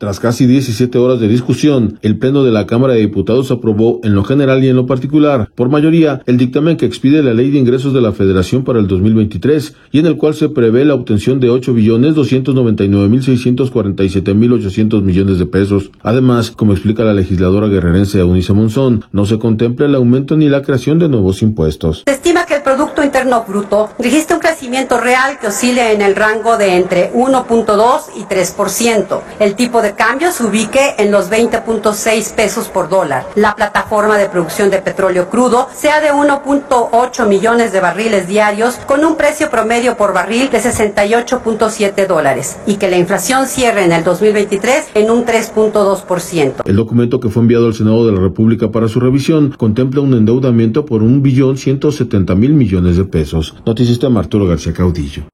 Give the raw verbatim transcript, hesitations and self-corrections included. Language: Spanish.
Tras casi diecisiete horas de discusión, el Pleno de la Cámara de Diputados aprobó, en lo general y en lo particular, por mayoría, el dictamen que expide la Ley de Ingresos de la Federación para el dos mil veintitrés, y en el cual se prevé la obtención de ocho billones doscientos noventa y nueve mil seiscientos cuarenta y siete mil ochocientos millones de pesos. Además, como explica la legisladora guerrerense Eunice Monzón, no se contempla el aumento ni la creación de nuevos impuestos. Se estima que el Producto Interno Bruto registra un crecimiento real que oscile en el rango de entre uno punto dos y tres por ciento. El tipo de cambio se ubique en los veinte punto seis pesos por dólar. La plataforma de producción de petróleo crudo sea de uno punto ocho millones de barriles diarios con un precio promedio por barril de sesenta y ocho punto siete dólares y que la inflación cierre en el dos mil veintitrés en un tres punto dos por ciento. El documento que fue enviado al Senado de la República para su revisión contempla un endeudamiento por un billón ciento setenta mil millones de pesos. Noticista Arturo García Caudillo.